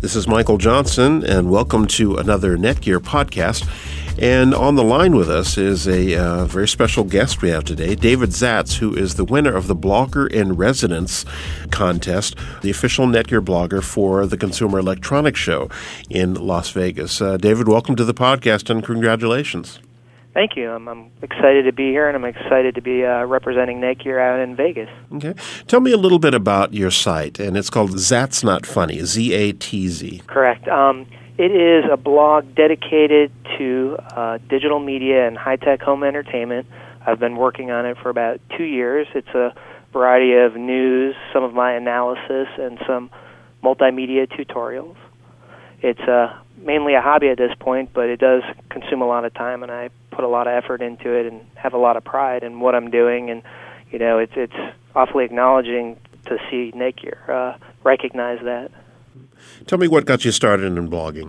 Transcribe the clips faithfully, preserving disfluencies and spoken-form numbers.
This is Michael Johnson, and welcome to another Netgear podcast. And on the line with us is a uh, very special guest we have today, David Zatz, who is the winner of the Blogger in Residence contest, the official Netgear blogger for the Consumer Electronics Show in Las Vegas. Uh, David, welcome to the podcast, and congratulations. Thank you. I'm, I'm excited to be here, and I'm excited to be uh, representing Netgear out in Vegas. Okay. Tell me a little bit about your site, and it's called Zatz Not Funny, Z A T Z. Correct. Um, it is a blog dedicated to uh, digital media and high-tech home entertainment. I've been working on it for about two years. It's a variety of news, some of my analysis, and some multimedia tutorials. It's uh, mainly a hobby at this point, but it does consume a lot of time, and I put a lot of effort into it and have a lot of pride in what I'm doing. And, you know, it's it's awfully acknowledging to see Netgear uh, recognize that. Tell me what got you started in blogging.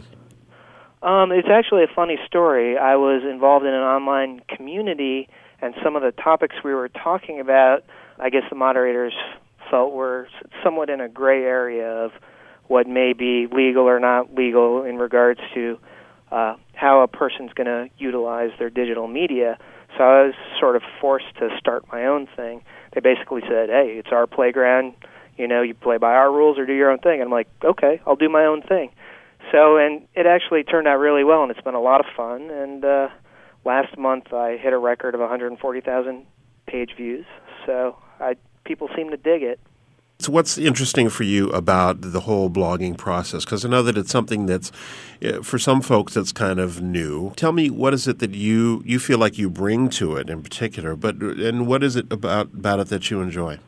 Um, it's actually a funny story. I was involved in an online community, and some of the topics we were talking about, I guess the moderators felt were somewhat in a gray area of what may be legal or not legal in regards to uh, how a person's going to utilize their digital media. So I was sort of forced to start my own thing. They basically said, hey, it's our playground. You know, you play by our rules or do your own thing. And I'm like, okay, I'll do my own thing. So, and it actually turned out really well, and it's been a lot of fun. And uh, last month I hit a record of one hundred forty thousand page views. So I, people seem to dig it. So what's interesting for you about the whole blogging process? Because I know that it's something that's, for some folks, that's kind of new. Tell me, what is it that you, you feel like you bring to it in particular, but and what is it about, about it that you enjoy?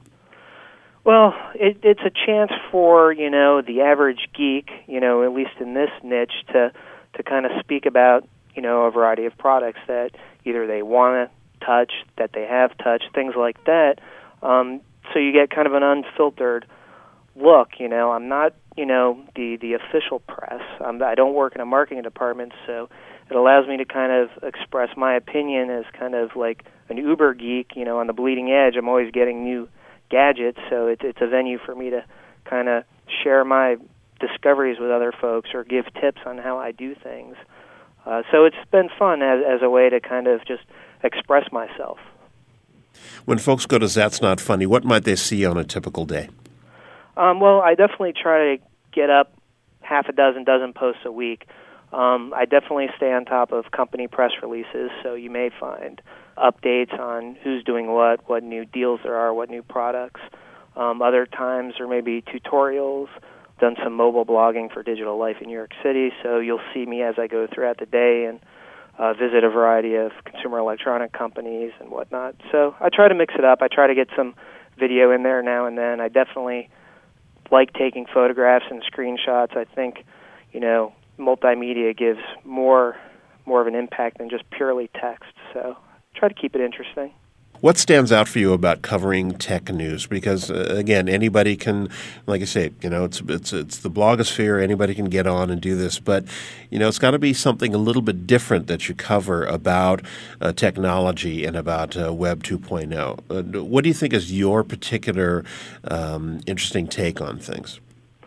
Well, it, it's a chance for, you know, the average geek, you know, at least in this niche, to, to kind of speak about, you know, a variety of products that either they want to touch, that they have touched, things like that. Um, So you get kind of an unfiltered look, you know. I'm not, you know, the, the official press. I'm, I don't work in a marketing department, so it allows me to kind of express my opinion as kind of like an uber geek, you know, on the bleeding edge. I'm always getting new gadgets, so it's, it's a venue for me to kind of share my discoveries with other folks or give tips on how I do things. Uh, so it's been fun as, as a way to kind of just express myself. When folks go to Zatz Not Funny, what might they see on a typical day? Um, well, I definitely try to get up half a dozen, dozen posts a week. Um, I definitely stay on top of company press releases, so you may find updates on who's doing what, what new deals there are, what new products. Um, other times there may be tutorials. Done some mobile blogging for Digital Life in New York City, so you'll see me as I go throughout the day and Uh, visit a variety of consumer electronic companies and whatnot. So I try to mix it up. I try to get some video in there now and then. I definitely like taking photographs and screenshots. I think, you know, multimedia gives more more of an impact than just purely text. So try to keep it interesting. What stands out for you about covering tech news? Because uh, again, anybody can, like I say, you know, it's it's it's the blogosphere. Anybody can get on and do this, but you know, it's got to be something a little bit different that you cover about uh, technology and about uh, Web two point oh. Uh, what do you think is your particular um, interesting take on things?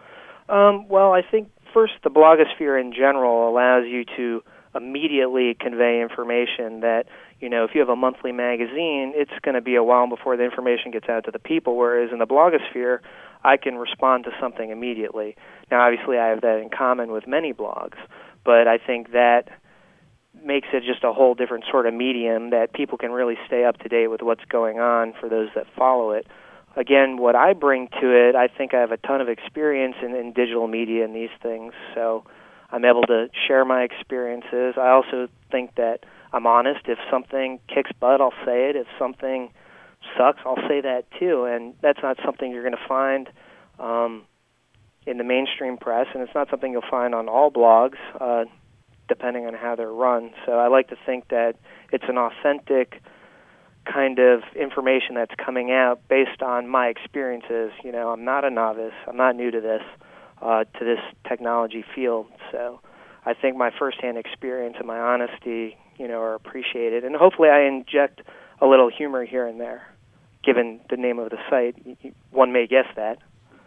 Um, well, I think first, the blogosphere in general allows you to immediately convey information that, you know, if you have a monthly magazine, it's going to be a while before the information gets out to the people, whereas in the blogosphere, I can respond to something immediately. Now, obviously, I have that in common with many blogs, but I think that makes it just a whole different sort of medium that people can really stay up to date with what's going on for those that follow it. Again, what I bring to it, I think I have a ton of experience in, in digital media and these things, so I'm able to share my experiences. I also think that I'm honest. If something kicks butt, I'll say it. If something sucks, I'll say that too. And that's not something you're going to find um, in the mainstream press, and it's not something you'll find on all blogs, uh, depending on how they're run. So I like to think that it's an authentic kind of information that's coming out based on my experiences. You know, I'm not a novice. I'm not new to this. Uh, to this technology field. So I think my firsthand experience and my honesty, you know, are appreciated. And hopefully I inject a little humor here and there. Given the name of the site, one may guess that.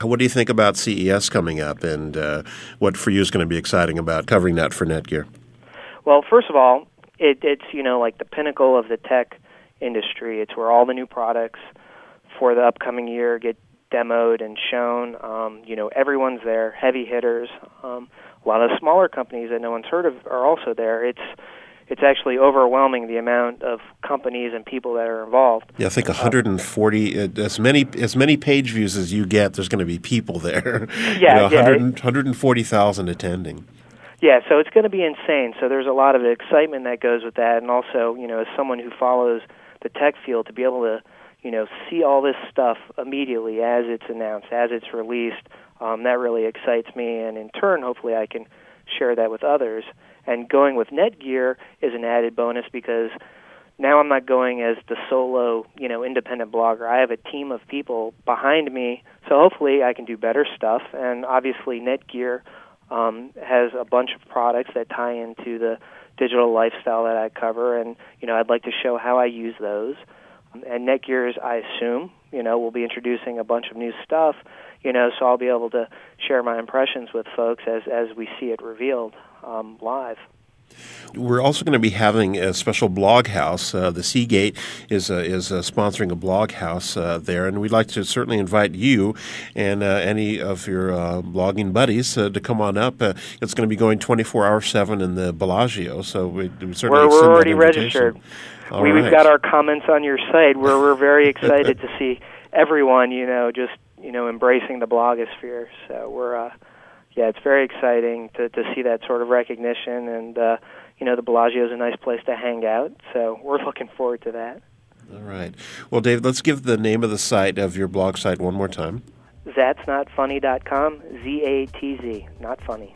What do you think about C E S coming up, and uh, what for you is going to be exciting about covering that for Netgear? Well, first of all, it, it's you know like the pinnacle of the tech industry. It's where all the new products for the upcoming year get demoed and shown. Um, you know, everyone's there, heavy hitters. Um, a lot of smaller companies that no one's heard of are also there. It's it's actually overwhelming the amount of companies and people that are involved. Yeah, I think one hundred forty, uh, as many as many page views as you get, there's going to be people there. Yeah, you know, yeah. one hundred forty thousand attending. Yeah, so it's going to be insane. So there's a lot of excitement that goes with that, and also, you know, as someone who follows the tech field, to be able to, you know, see all this stuff immediately as it's announced, as it's released, um, that really excites me, and in turn, hopefully I can share that with others. And going with Netgear is an added bonus because now I'm not going as the solo, you know, independent blogger. I have a team of people behind me, so hopefully I can do better stuff. And obviously Netgear um, has a bunch of products that tie into the digital lifestyle that I cover, and, you know, I'd like to show how I use those. And Netgear, I assume, you know, will be introducing a bunch of new stuff, you know, so I'll be able to share my impressions with folks as, as we see it revealed um, live. We're also going to be having a special blog house. Uh, the Seagate is uh, is uh, sponsoring a blog house uh, there, and we'd like to certainly invite you and uh, any of your uh, blogging buddies uh, to come on up. Uh, it's going to be going twenty-four hour seven in the Bellagio, so we, we certainly we're, we're already that registered. All we, right. We've got our comments on your site. We're we're very excited to see everyone, you know, just you know embracing the blogosphere. So we're. Uh, Yeah, it's very exciting to, to see that sort of recognition, and, uh, you know, the Bellagio is a nice place to hang out, so we're looking forward to that. All right. Well, Dave, let's give the name of the site, of your blog site, one more time. Zatz Not Funny dot com, Z A T Z, not funny.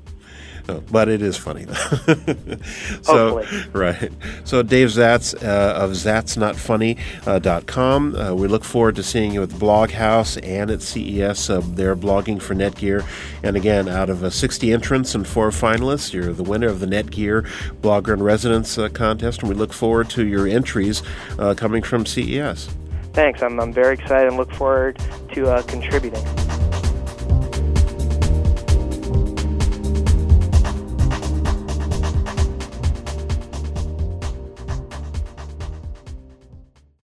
Oh, but it is funny, though. so, Hopefully. Right. So Dave Zatz uh, of Zatz Not Funny dot com. Uh, we look forward to seeing you at the Blog House and at C E S. Uh, they're blogging for Netgear. And again, out of uh, sixty entrants and four finalists, you're the winner of the Netgear Blogger in Residence uh, contest, and we look forward to your entries uh, coming from C E S. Thanks. I'm, I'm very excited and look forward to uh, contributing.